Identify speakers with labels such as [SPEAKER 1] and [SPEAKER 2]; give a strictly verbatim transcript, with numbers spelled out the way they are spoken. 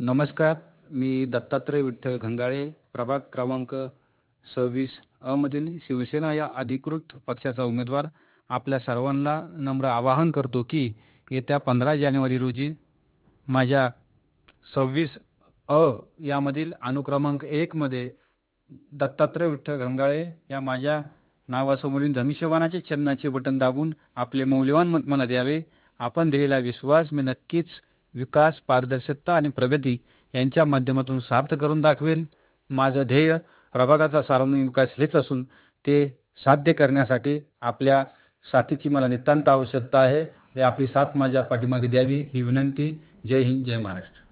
[SPEAKER 1] नमस्कार. मी दत्तात्रय विठ्ठल घंगाळे, प्रभाग क्रमांक सव्वीस अ मधील शिवसेना या अधिकृत पक्षाचा उमेदवार. आपल्या सर्वांना नम्र आवाहन करतो की येत्या पंधरा जानेवारी रोजी माझ्या सव्वीस अ यामधील अनुक्रमांक एक मध्ये दत्तात्रय विठ्ठल घंगाळे या माझ्या नावासमोरील धनुष्यबाणाचे चिन्हाचे बटन दाबून आपले मौल्यवान मत मला द्यावे. आपण दिलेला विश्वास मी नक्कीच विकास, पारदर्शकता आणि प्रगती यांच्या माध्यमातून सार्थ करून दाखवेल. माझं ध्येय प्रभागाचा सर्वांगीण विकास हेच असून ते साध्य करण्यासाठी आपल्या साथीची मला नितांत आवश्यकता आहे. आपली साथ माझ्या पाठीमागे द्यावी ही विनंती. जय हिंद, जय महाराष्ट्र.